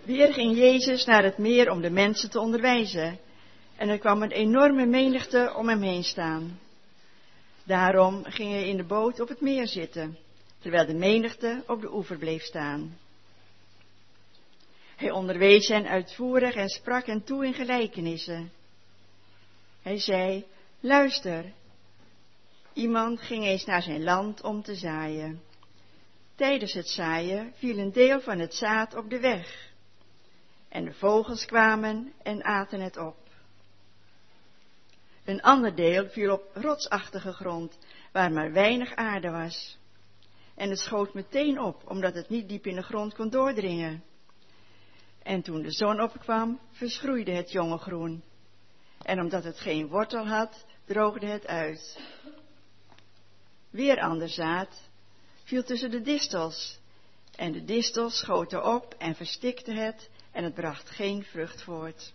Weer ging Jezus naar het meer om de mensen te onderwijzen. En er kwam een enorme menigte om hem heen staan. Daarom ging hij in de boot op het meer zitten, terwijl de menigte op de oever bleef staan. Hij onderwees hen uitvoerig en sprak hen toe in gelijkenissen. Hij zei, luister, iemand ging eens naar zijn land om te zaaien. Tijdens het zaaien viel een deel van het zaad op de weg. En de vogels kwamen en aten het op. Een ander deel viel op rotsachtige grond, waar maar weinig aarde was. En het schoot meteen op, omdat het niet diep in de grond kon doordringen. En toen de zon opkwam, verschroeide het jonge groen. En omdat het geen wortel had, droogde het uit. Weer ander zaad viel tussen de distels. En de distels schoten op en verstikten het, en het bracht geen vrucht voort.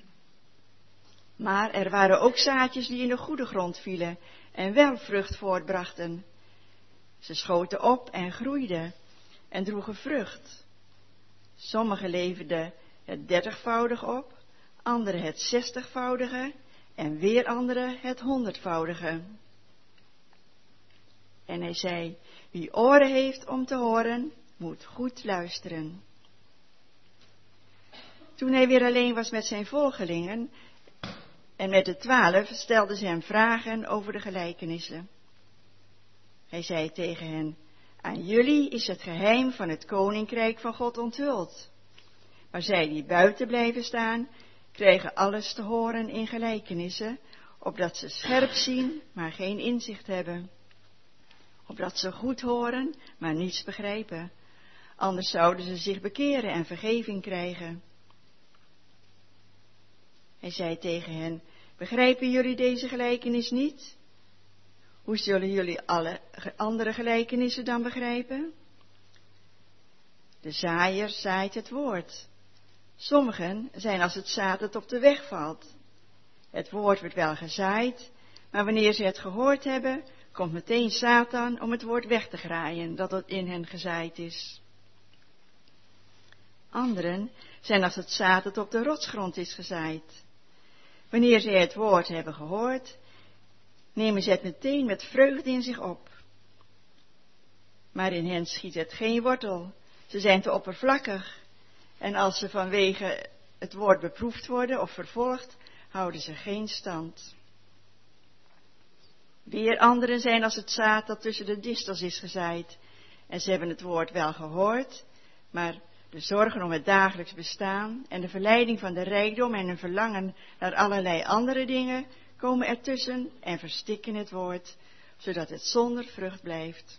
Maar er waren ook zaadjes die in de goede grond vielen en wel vrucht voortbrachten. Ze schoten op en groeiden en droegen vrucht. Sommigen leverden het 30-voudig op, anderen het 60-voudige en weer anderen het 100-voudige. En hij zei, wie oren heeft om te horen, moet goed luisteren. Toen hij weer alleen was met zijn volgelingen en met de 12 stelden ze hem vragen over de gelijkenissen. Hij zei tegen hen, aan jullie is het geheim van het koninkrijk van God onthuld. Maar zij die buiten blijven staan, krijgen alles te horen in gelijkenissen, opdat ze scherp zien, maar geen inzicht hebben. Opdat ze goed horen, maar niets begrijpen. Anders zouden ze zich bekeren en vergeving krijgen. Hij zei tegen hen, begrijpen jullie deze gelijkenis niet? Hoe zullen jullie alle andere gelijkenissen dan begrijpen? De zaaier zaait het woord. Sommigen zijn als het zaad dat op de weg valt. Het woord wordt wel gezaaid, maar wanneer ze het gehoord hebben, komt meteen Satan om het woord weg te graaien dat in hen gezaaid is. Anderen zijn als het zaad dat op de rotsgrond is gezaaid. Wanneer zij het woord hebben gehoord, nemen ze het meteen met vreugde in zich op. Maar in hen schiet het geen wortel. Ze zijn te oppervlakkig. En als ze vanwege het woord beproefd worden of vervolgd, houden ze geen stand. Weer anderen zijn als het zaad dat tussen de distels is gezaaid. En ze hebben het woord wel gehoord, maar de zorgen om het dagelijks bestaan en de verleiding van de rijkdom en een verlangen naar allerlei andere dingen komen ertussen en verstikken het woord, zodat het zonder vrucht blijft.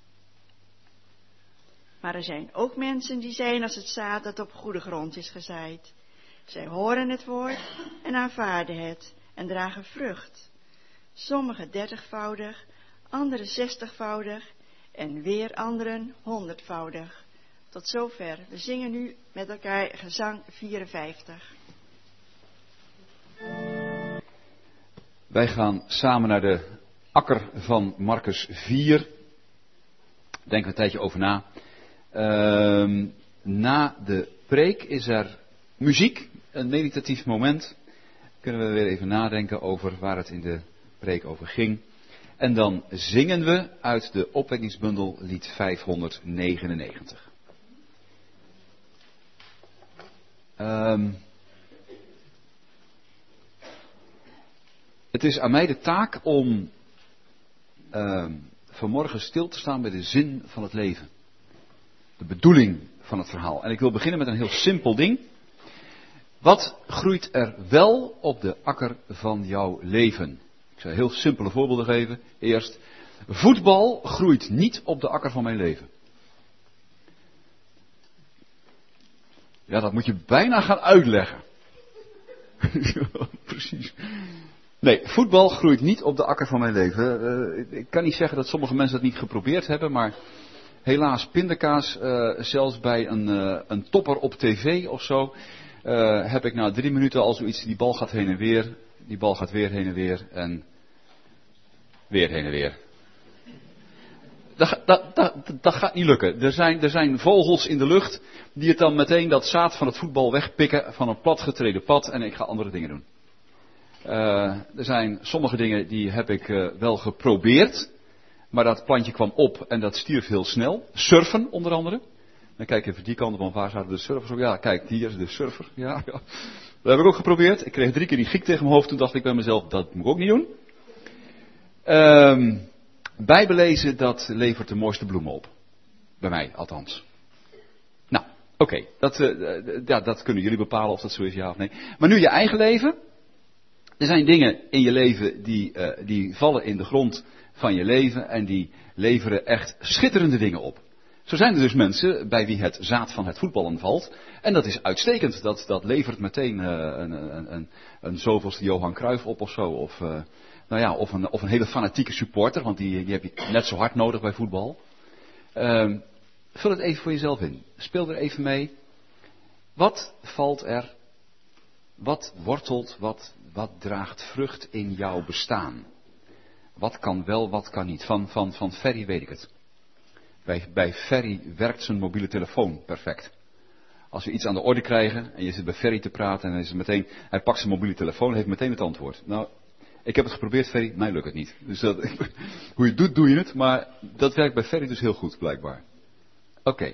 Maar er zijn ook mensen die zijn als het zaad dat op goede grond is gezaaid. Zij horen het woord en aanvaarden het en dragen vrucht. Sommigen 30-voudig, anderen 60-voudig en weer anderen 100-voudig. Tot zover. We zingen nu met elkaar gezang 54. Wij gaan samen naar de akker van Marcus 4. Denk er een tijdje over na. Na de preek is er muziek, een meditatief moment. Kunnen we weer even nadenken over waar het in de preek over ging. En dan zingen we uit de opwekkingsbundel lied 599. Het is aan mij de taak om vanmorgen stil te staan bij de zin van het leven. De bedoeling van het verhaal. En ik wil beginnen met een heel simpel ding. Wat groeit er wel op de akker van jouw leven? Ik zal heel simpele voorbeelden geven. Eerst, voetbal groeit niet op de akker van mijn leven. Ja, dat moet je bijna gaan uitleggen. Precies. Nee, voetbal groeit niet op de akker van mijn leven. Ik kan niet zeggen dat sommige mensen dat niet geprobeerd hebben, maar helaas pindakaas, zelfs bij een topper op tv of zo, heb ik na 3 minuten al zoiets, die bal gaat heen en weer, die bal gaat weer heen en weer en weer heen en weer. Dat gaat niet lukken. Er zijn vogels in de lucht die het dan meteen dat zaad van het voetbal wegpikken van een platgetreden pad en ik ga andere dingen doen. Er zijn sommige dingen die heb ik wel geprobeerd, maar dat plantje kwam op en dat stierf heel snel. Surfen onder andere. Dan kijk even die kant op, want waar zaten de surfers op? Ja, kijk, hier is de surfer. Ja. Dat heb ik ook geprobeerd. Ik kreeg 3 keer die giek tegen mijn hoofd. Toen dacht ik bij mezelf, dat moet ik ook niet doen. Bijbellezen, dat levert de mooiste bloemen op. Bij mij, althans. Nou, oké. Dat kunnen jullie bepalen of dat zo is, ja of nee. Maar nu je eigen leven. Er zijn dingen in je leven die vallen in de grond van je leven. En die leveren echt schitterende dingen op. Zo zijn er dus mensen bij wie het zaad van het voetballen valt. En dat is uitstekend. Dat levert meteen een zoveelste Johan Cruijff op of zo. Of een hele fanatieke supporter. Want die heb je net zo hard nodig bij voetbal. Vul het even voor jezelf in. Speel er even mee. Wat valt er? Wat wortelt? Wat draagt vrucht in jouw bestaan? Wat kan wel, wat kan niet? Van Ferry weet ik het. Bij Ferry werkt zijn mobiele telefoon perfect. Als we iets aan de orde krijgen en je zit bij Ferry te praten en hij pakt zijn mobiele telefoon en heeft meteen het antwoord. Nou, ik heb het geprobeerd, Ferry, mij lukt het niet. Dus hoe je het doet, doe je het, maar dat werkt bij Ferry dus heel goed, blijkbaar. Oké.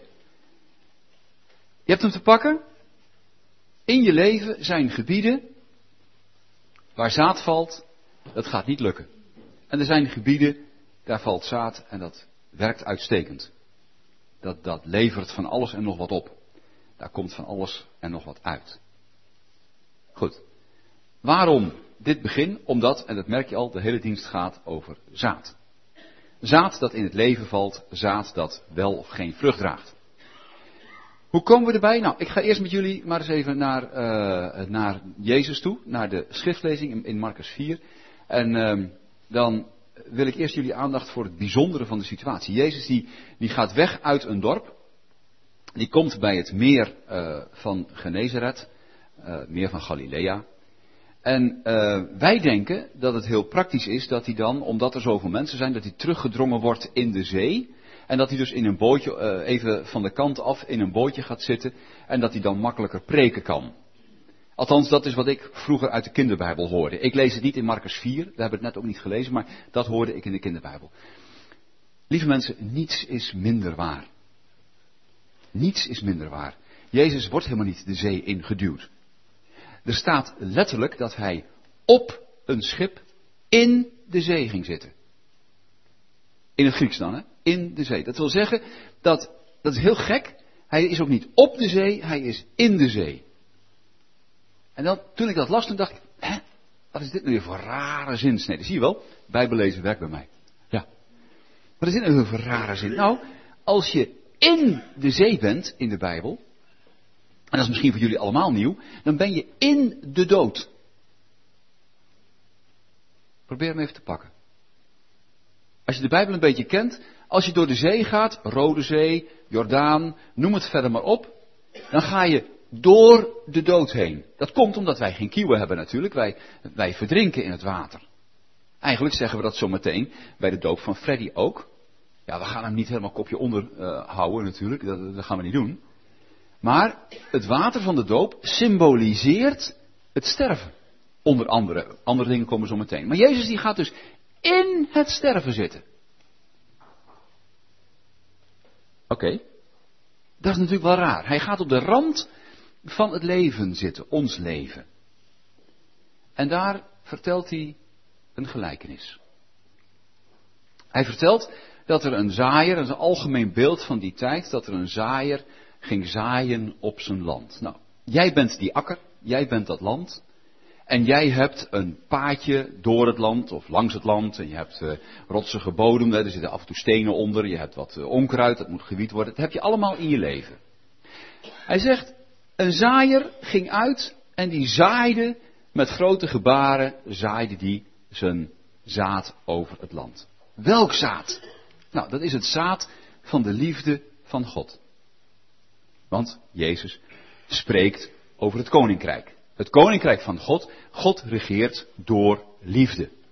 Je hebt hem te pakken. In je leven zijn gebieden waar zaad valt, dat gaat niet lukken. En er zijn gebieden, daar valt zaad en dat werkt uitstekend. Dat levert van alles en nog wat op. Daar komt van alles en nog wat uit. Goed. Waarom dit begin? Omdat, en dat merk je al, de hele dienst gaat over zaad. Zaad dat in het leven valt, zaad dat wel of geen vrucht draagt. Hoe komen we erbij? Nou, ik ga eerst met jullie maar eens even naar Jezus toe, naar de schriftlezing in Marcus 4. En dan wil ik eerst jullie aandacht voor het bijzondere van de situatie. Jezus die gaat weg uit een dorp. Die komt bij het meer van Genezareth, meer van Galilea. En wij denken dat het heel praktisch is dat hij dan, omdat er zoveel mensen zijn, dat hij teruggedrongen wordt in de zee. En dat hij dus in een bootje, even van de kant af, in een bootje gaat zitten. En dat hij dan makkelijker preken kan. Althans, dat is wat ik vroeger uit de kinderbijbel hoorde. Ik lees het niet in Marcus 4, daar hebben we het net ook niet gelezen, maar dat hoorde ik in de kinderbijbel. Lieve mensen, niets is minder waar. Niets is minder waar. Jezus wordt helemaal niet de zee ingeduwd. Er staat letterlijk dat hij op een schip in de zee ging zitten. In het Grieks dan, hè? In de zee. Dat wil zeggen, dat is heel gek. Hij is ook niet op de zee, hij is in de zee. En dan, toen ik dat las, toen dacht ik, wat is dit nu weer voor rare zinsnede? Zie je wel, Bijbellezen werkt bij mij. Ja. Wat is dit nu weer voor rare zin? Nou, als je in de zee bent, in de Bijbel, en dat is misschien voor jullie allemaal nieuw, dan ben je in de dood. Probeer hem even te pakken. Als je de Bijbel een beetje kent, als je door de zee gaat, Rode Zee, Jordaan, noem het verder maar op, dan ga je door de dood heen. Dat komt omdat wij geen kieuwen hebben natuurlijk, wij verdrinken in het water. Eigenlijk zeggen we dat zo meteen bij de doop van Freddy ook. Ja, we gaan hem niet helemaal kopje onder houden natuurlijk, dat gaan we niet doen. Maar het water van de doop symboliseert het sterven. Onder andere dingen komen zo meteen. Maar Jezus die gaat dus in het sterven zitten. Oké. Dat is natuurlijk wel raar. Hij gaat op de rand van het leven zitten, ons leven. En daar vertelt hij een gelijkenis. Hij vertelt dat er een zaaier, dat is een algemeen beeld van die tijd, dat er een zaaier ging zaaien op zijn land. Nou, jij bent die akker, jij bent dat land. En jij hebt een paadje door het land of langs het land. En je hebt rotsige bodem, er zitten af en toe stenen onder. Je hebt wat onkruid, dat moet gewied worden. Dat heb je allemaal in je leven. Hij zegt, een zaaier ging uit en die zaaide met grote gebaren, zaaide die zijn zaad over het land. Welk zaad? Nou, dat is het zaad van de liefde van God. Want Jezus spreekt over het koninkrijk. Het koninkrijk van God. God regeert door liefde.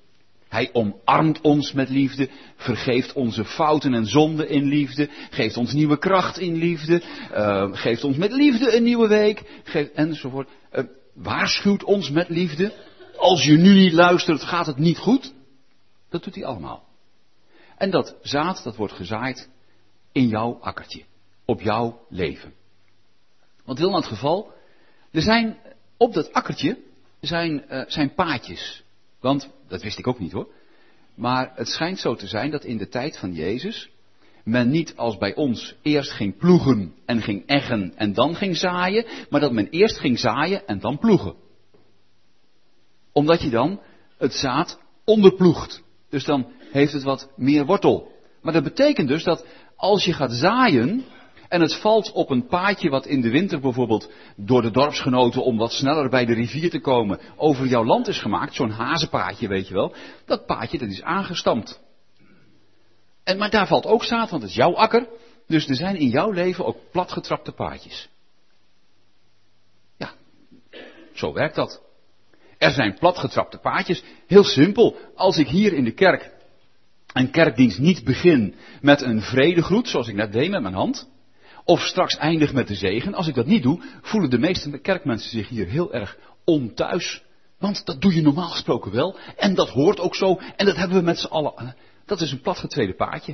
Hij omarmt ons met liefde, vergeeft onze fouten en zonden in liefde, geeft ons nieuwe kracht in liefde, geeft ons met liefde een nieuwe week, enzovoort. Waarschuwt ons met liefde. Als je nu niet luistert, gaat het niet goed. Dat doet hij allemaal. En dat zaad, dat wordt gezaaid in jouw akkertje, op jouw leven. Want wil nou het geval, er zijn op dat akkertje zijn paadjes. Want, dat wist ik ook niet hoor. Maar het schijnt zo te zijn dat in de tijd van Jezus men niet als bij ons eerst ging ploegen en ging eggen en dan ging zaaien. Maar dat men eerst ging zaaien en dan ploegen. Omdat je dan het zaad onderploegt. Dus dan heeft het wat meer wortel. Maar dat betekent dus dat als je gaat zaaien en het valt op een paadje wat in de winter bijvoorbeeld door de dorpsgenoten om wat sneller bij de rivier te komen over jouw land is gemaakt, zo'n hazenpaadje weet je wel, dat paadje dat is aangestampt. Maar daar valt ook zaad, want het is jouw akker, dus er zijn in jouw leven ook platgetrapte paadjes. Ja, zo werkt dat. Er zijn platgetrapte paadjes, heel simpel, als ik hier in de kerk een kerkdienst niet begin met een vredegroet, zoals ik net deed met mijn hand, of straks eindig met de zegen. Als ik dat niet doe, voelen de meeste kerkmensen zich hier heel erg onthuis. Want dat doe je normaal gesproken wel. En dat hoort ook zo. En dat hebben we met z'n allen. Dat is een platgetreden paadje.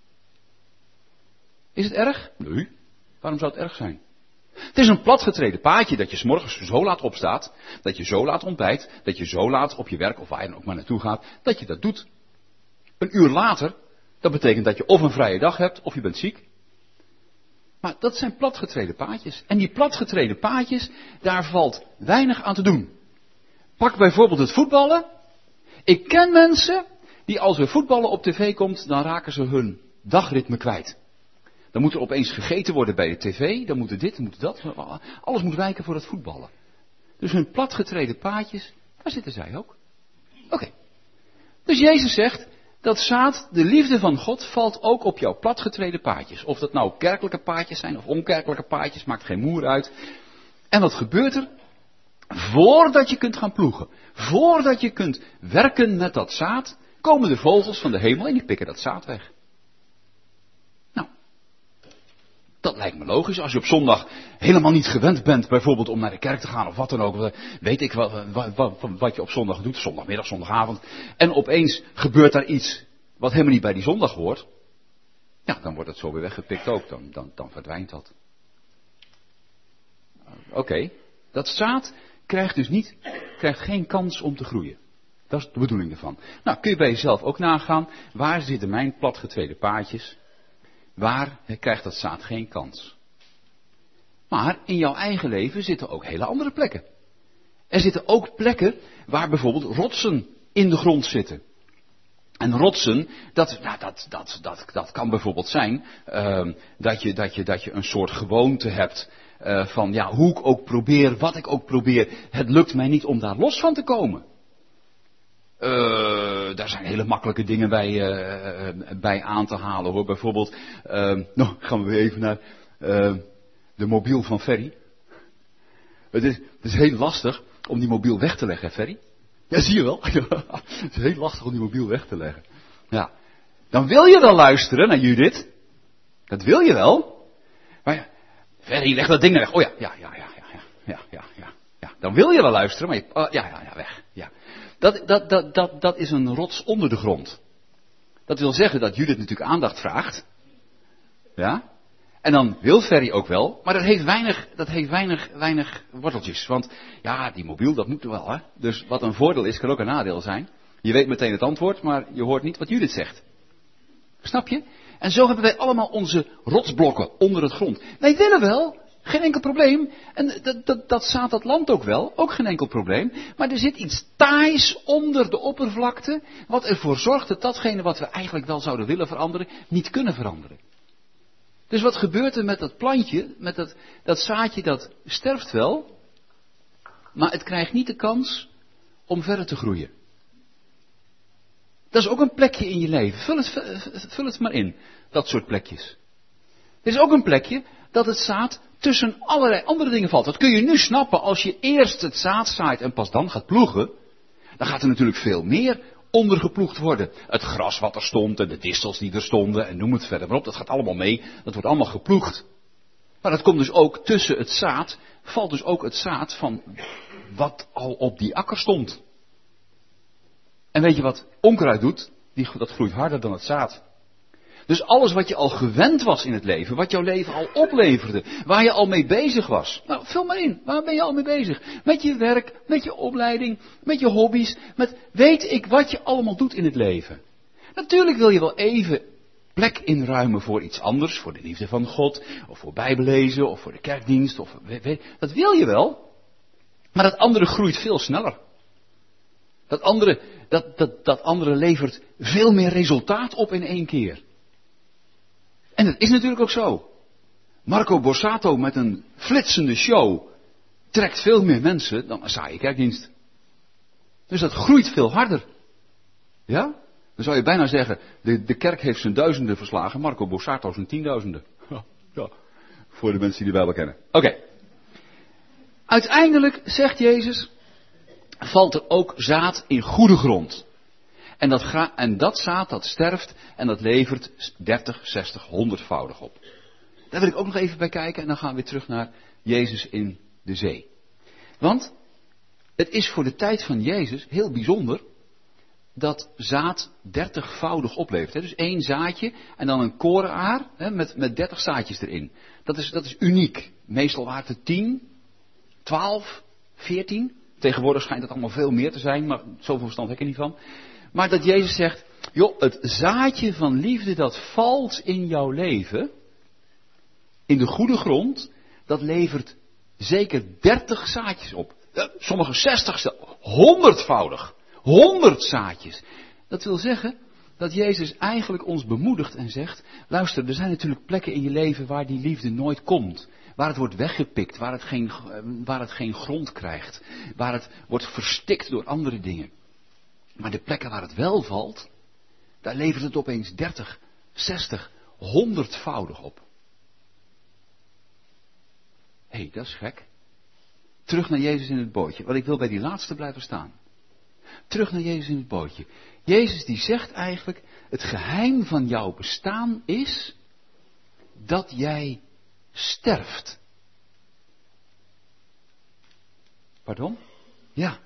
Is het erg? Nee. Waarom zou het erg zijn? Het is een platgetreden paadje dat je 's morgens zo laat opstaat. Dat je zo laat ontbijt. Dat je zo laat op je werk of waar je dan ook maar naartoe gaat. Dat je dat doet. Een uur later, dat betekent dat je of een vrije dag hebt of je bent ziek. Maar dat zijn platgetreden paadjes. En die platgetreden paadjes, daar valt weinig aan te doen. Pak bijvoorbeeld het voetballen. Ik ken mensen die als er voetballen op tv komt, dan raken ze hun dagritme kwijt. Dan moet er opeens gegeten worden bij de tv, dan moet er dit, dan moet er dat. Alles moet wijken voor het voetballen. Dus hun platgetreden paadjes, daar zitten zij ook. Oké. Dus Jezus zegt, dat zaad, de liefde van God, valt ook op jouw platgetreden paadjes. Of dat nou kerkelijke paadjes zijn of onkerkelijke paadjes, maakt geen moer uit. En wat gebeurt er? Voordat je kunt gaan ploegen, voordat je kunt werken met dat zaad, komen de vogels van de hemel en die pikken dat zaad weg. Nou, dat lijkt me logisch. Als je op zondag helemaal niet gewend bent, bijvoorbeeld om naar de kerk te gaan of wat dan ook, weet ik wat je op zondag doet, zondagmiddag, zondagavond, en opeens gebeurt daar iets wat helemaal niet bij die zondag hoort, ja, dan wordt het zo weer weggepikt ook, dan verdwijnt dat. Oké, dat zaad krijgt geen kans om te groeien. Dat is de bedoeling ervan. Nou, kun je bij jezelf ook nagaan, waar zitten mijn platgetreden paadjes? Waar krijgt dat zaad geen kans? Maar in jouw eigen leven zitten ook hele andere plekken. Er zitten ook plekken waar bijvoorbeeld rotsen in de grond zitten. En rotsen, dat kan bijvoorbeeld zijn dat je een soort gewoonte hebt van ja, hoe ik ook probeer, wat ik ook probeer, het lukt mij niet om daar los van te komen. Daar zijn hele makkelijke dingen bij aan te halen hoor. Bijvoorbeeld, gaan we weer even naar de mobiel van Ferry. Het is heel lastig om die mobiel weg te leggen, Ferry. Ja, zie je wel. Het is heel lastig om die mobiel weg te leggen. Ja, dan wil je wel luisteren naar Judith. Dat wil je wel. Maar ja, Ferry, leg dat ding weg. Oh ja. Dan wil je wel luisteren, maar weg. Ja. Dat is een rots onder de grond. Dat wil zeggen dat Judith natuurlijk aandacht vraagt. Ja. En dan wil Ferry ook wel, maar dat heeft weinig worteltjes. Want ja, die mobiel, dat moet er wel, hè. Dus wat een voordeel is, kan ook een nadeel zijn. Je weet meteen het antwoord, maar je hoort niet wat Judith zegt. Snap je? En zo hebben wij allemaal onze rotsblokken onder het grond. Wij willen wel, geen enkel probleem. En dat zaad dat land ook wel, ook geen enkel probleem. Maar er zit iets taais onder de oppervlakte, wat ervoor zorgt dat datgene wat we eigenlijk wel zouden willen veranderen, niet kunnen veranderen. Dus wat gebeurt er met dat plantje, met dat zaadje, dat sterft wel, maar het krijgt niet de kans om verder te groeien. Dat is ook een plekje in je leven. Vul het maar in, dat soort plekjes. Er is ook een plekje dat het zaad tussen allerlei andere dingen valt. Dat kun je nu snappen als je eerst het zaad zaait en pas dan gaat ploegen. Dan gaat er natuurlijk veel meer ondergeploegd worden. Het gras wat er stond en de distels die er stonden en noem het verder maar op. Dat gaat allemaal mee. Dat wordt allemaal geploegd. Maar dat komt dus ook tussen het zaad. Valt dus ook het zaad van wat al op die akker stond. En weet je wat onkruid doet? Dat groeit harder dan het zaad. Dus alles wat je al gewend was in het leven, wat jouw leven al opleverde, waar je al mee bezig was. Nou, vul maar in. Waar ben je al mee bezig? Met je werk, met je opleiding, met je hobby's, met weet ik wat je allemaal doet in het leven. Natuurlijk wil je wel even plek inruimen voor iets anders, voor de liefde van God, of voor bijbellezen, of voor de kerkdienst, dat wil je wel. Maar dat andere groeit veel sneller. Dat andere levert veel meer resultaat op in één keer. En dat is natuurlijk ook zo. Marco Borsato met een flitsende show trekt veel meer mensen dan een saaie kerkdienst. Dus dat groeit veel harder. Ja? Dan zou je bijna zeggen, de kerk heeft zijn duizenden verslagen, Marco Borsato zijn tienduizenden. Ja, voor de mensen die de Bijbel kennen. Oké. Uiteindelijk, zegt Jezus, valt er ook zaad in goede grond. En dat zaad dat sterft en dat levert 30, 60, 100voudig op. Daar wil ik ook nog even bij kijken en dan gaan we weer terug naar Jezus in de zee. Want het is voor de tijd van Jezus heel bijzonder dat zaad 30voudig oplevert. Dus 1 zaadje en dan een korenaar met 30 zaadjes erin. Dat is uniek. Meestal waren het 10, 12, 14. Tegenwoordig schijnt het allemaal veel meer te zijn, maar zoveel verstand heb ik er niet van. Maar dat Jezus zegt, joh, het zaadje van liefde dat valt in jouw leven, in de goede grond, dat levert zeker 30 zaadjes op. Sommige 60, 100voudig. 100 zaadjes. Dat wil zeggen dat Jezus eigenlijk ons bemoedigt en zegt, luister, er zijn natuurlijk plekken in je leven waar die liefde nooit komt. Waar het wordt weggepikt, waar het geen grond krijgt. Waar het wordt verstikt door andere dingen. Maar de plekken waar het wel valt, daar levert het opeens 30, 60, 100voudig op. Hé, dat is gek. Terug naar Jezus in het bootje, want ik wil bij die laatste blijven staan. Terug naar Jezus in het bootje. Jezus die zegt eigenlijk, het geheim van jouw bestaan is dat jij sterft. Pardon? Ja.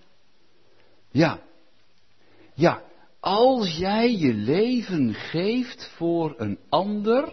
Ja, als jij je leven geeft voor een ander,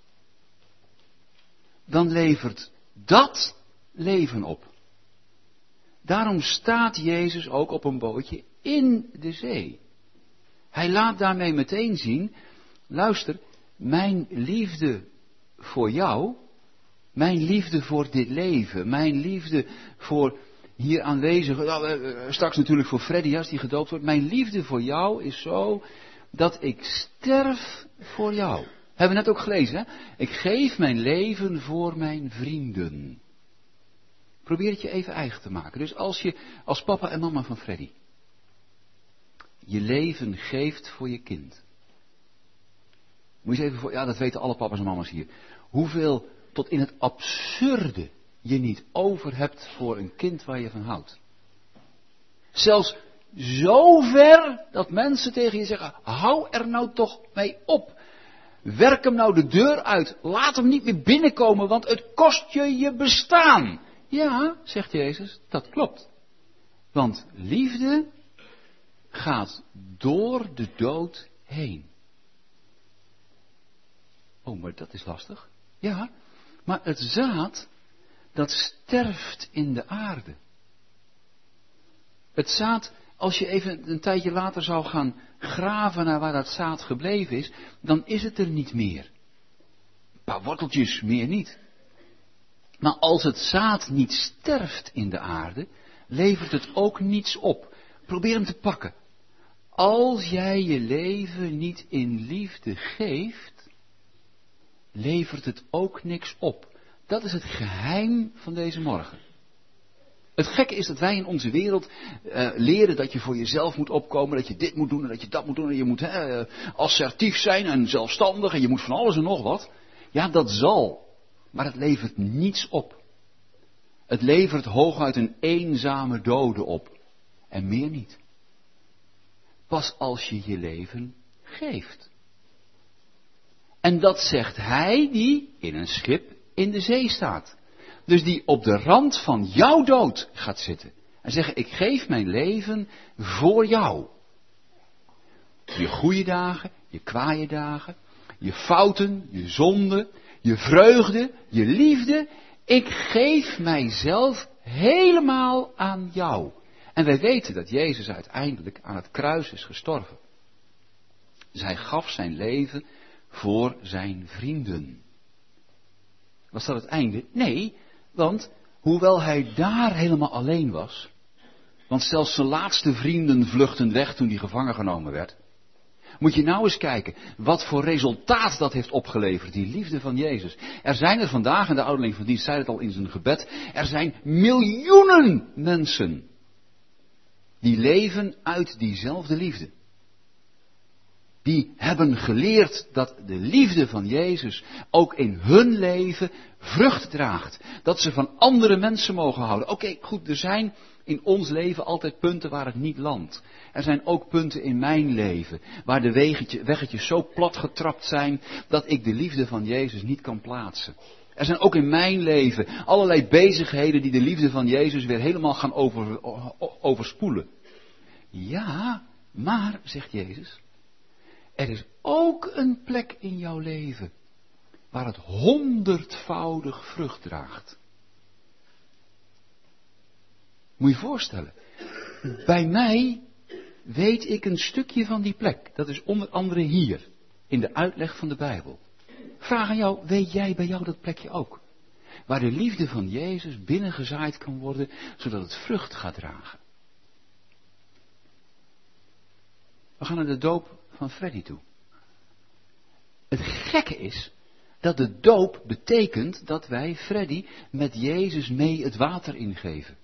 dan levert dat leven op. Daarom staat Jezus ook op een bootje in de zee. Hij laat daarmee meteen zien, luister, mijn liefde voor jou, mijn liefde voor dit leven, mijn liefde voor hier aanwezig, straks natuurlijk voor Freddy als die gedoopt wordt. Mijn liefde voor jou is zo dat ik sterf voor jou. Hebben we net ook gelezen, hè? Ik geef mijn leven voor mijn vrienden. Probeer het je even eigen te maken. Dus als je als papa en mama van Freddy je leven geeft voor je kind. Moet je eens even voor, ja, dat weten alle papa's en mama's hier. Hoeveel tot in het absurde je niet over hebt voor een kind waar je van houdt. Zelfs zo ver dat mensen tegen je zeggen, hou er nou toch mee op. Werk hem nou de deur uit. Laat hem niet meer binnenkomen, want het kost je je bestaan. Ja, zegt Jezus, dat klopt. Want liefde gaat door de dood heen. Oh, maar dat is lastig. Ja, maar het zaad, dat sterft in de aarde. Het zaad, als je even een tijdje later zou gaan graven naar waar dat zaad gebleven is, dan is het er niet meer. Een paar worteltjes, meer niet. Maar als het zaad niet sterft in de aarde, levert het ook niets op. Probeer hem te pakken. Als jij je leven niet in liefde geeft, levert het ook niks op. Dat is het geheim van deze morgen. Het gekke is dat wij in onze wereld leren dat je voor jezelf moet opkomen, dat je dit moet doen en dat je dat moet doen en je moet assertief zijn en zelfstandig en je moet van alles en nog wat. Ja, dat zal, maar het levert niets op. Het levert hooguit een eenzame dode op en meer niet. pas als je je leven geeft. En dat zegt hij die in een schip in de zee staat. Dus die op de rand van jouw dood gaat zitten. En zeggen, ik geef mijn leven voor jou. Je goede dagen, je kwaaie dagen, je fouten, je zonden, je vreugde, je liefde. Ik geef mijzelf helemaal aan jou. En wij weten dat Jezus uiteindelijk aan het kruis is gestorven. Dus hij gaf zijn leven voor zijn vrienden. Was dat het einde? Nee, want hoewel hij daar helemaal alleen was, want zelfs zijn laatste vrienden vluchtten weg toen hij gevangen genomen werd. Moet je nou eens kijken wat voor resultaat dat heeft opgeleverd, die liefde van Jezus. Er zijn er vandaag, en de ouderling van dienst zei het al in zijn gebed, er zijn miljoenen mensen die leven uit diezelfde liefde. Die hebben geleerd dat de liefde van Jezus ook in hun leven vrucht draagt. Dat ze van andere mensen mogen houden. Oké, goed, er zijn in ons leven altijd punten waar het niet landt. Er zijn ook punten in mijn leven waar de weggetjes zo plat getrapt zijn dat ik de liefde van Jezus niet kan plaatsen. Er zijn ook in mijn leven allerlei bezigheden die de liefde van Jezus weer helemaal gaan overspoelen. Ja, maar, zegt Jezus, er is ook een plek in jouw leven waar het 100-voudig vrucht draagt. Moet je je voorstellen. Bij mij weet ik een stukje van die plek. Dat is onder andere hier, in de uitleg van de Bijbel. Vraag aan jou, weet jij bij jou dat plekje ook? Waar de liefde van Jezus binnengezaaid kan worden, zodat het vrucht gaat dragen. We gaan naar de doop van Freddy toe. Het gekke is dat de doop betekent dat wij Freddy met Jezus mee het water ingeven.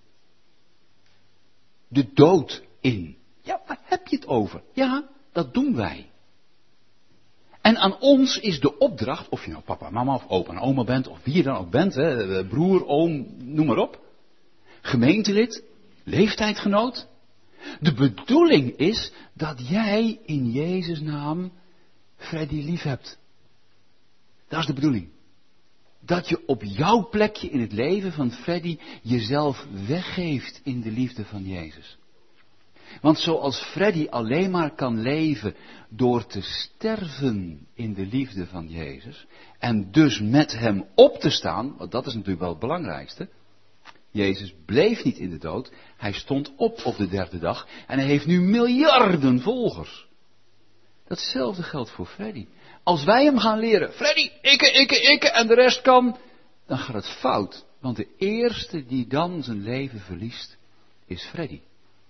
De dood in. Ja, waar heb je het over? Ja, dat doen wij. En aan ons is de opdracht, of je nou papa, mama of opa en oma bent, of wie je dan ook bent, hè, broer, oom, noem maar op. Gemeentelid, leeftijdgenoot. De bedoeling is dat jij in Jezus' naam Freddy lief hebt. Dat is de bedoeling. Dat je op jouw plekje in het leven van Freddy jezelf weggeeft in de liefde van Jezus. Want zoals Freddy alleen maar kan leven door te sterven in de liefde van Jezus, en dus met hem op te staan, want dat is natuurlijk wel het belangrijkste. Jezus bleef niet in de dood, hij stond op de derde dag en hij heeft nu miljarden volgers. Datzelfde geldt voor Freddy. Als wij hem gaan leren, Freddy, ikke en de rest kan, dan gaat het fout. Want de eerste die dan zijn leven verliest, is Freddy.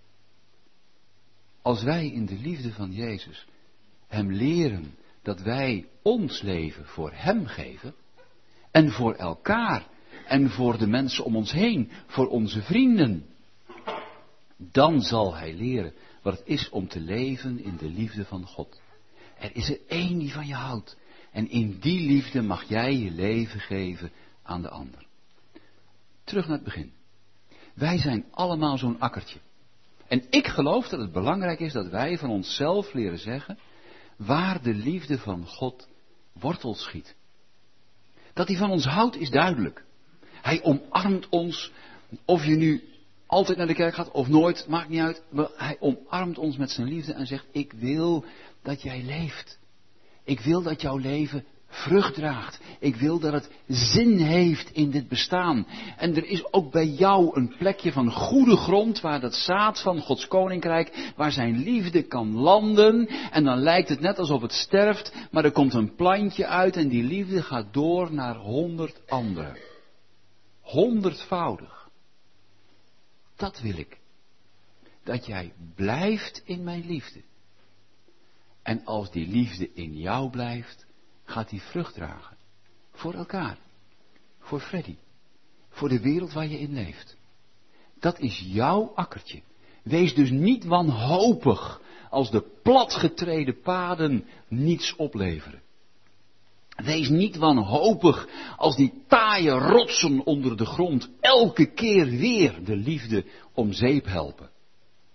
Als wij in de liefde van Jezus hem leren dat wij ons leven voor hem geven, en voor elkaar, en voor de mensen om ons heen, voor onze vrienden, dan zal hij leren wat het is om te leven in de liefde van God. Er is er één die van je houdt. En in die liefde mag jij je leven geven aan de ander. Terug naar het begin. Wij zijn allemaal zo'n akkertje. En ik geloof dat het belangrijk is dat wij van onszelf leren zeggen waar de liefde van God wortel schiet. Dat hij van ons houdt is duidelijk. Hij omarmt ons, of je nu altijd naar de kerk gaat of nooit, maakt niet uit. Maar hij omarmt ons met zijn liefde en zegt, ik wil dat jij leeft. Ik wil dat jouw leven vrucht draagt. Ik wil dat het zin heeft in dit bestaan. En er is ook bij jou een plekje van goede grond waar dat zaad van Gods koninkrijk, waar zijn liefde kan landen. En dan lijkt het net alsof het sterft, maar er komt een plantje uit en die liefde gaat door naar 100 anderen. 100-voudig. Dat wil ik. Dat jij blijft in mijn liefde. En als die liefde in jou blijft, gaat die vrucht dragen. Voor elkaar. Voor Freddy. Voor de wereld waar je in leeft. Dat is jouw akkertje. Wees dus niet wanhopig als de platgetreden paden niets opleveren. Wees niet wanhopig als die taaie rotsen onder de grond elke keer weer de liefde om zeep helpen.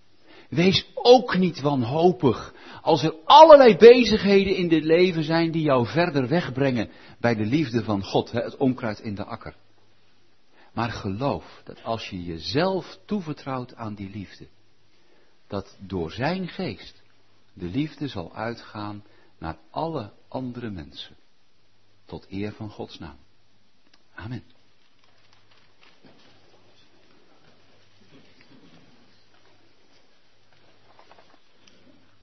Wees ook niet wanhopig als er allerlei bezigheden in dit leven zijn die jou verder wegbrengen bij de liefde van God, het onkruid in de akker. Maar geloof dat als je jezelf toevertrouwt aan die liefde, dat door zijn geest de liefde zal uitgaan naar alle andere mensen. Tot eer van Gods naam. Amen.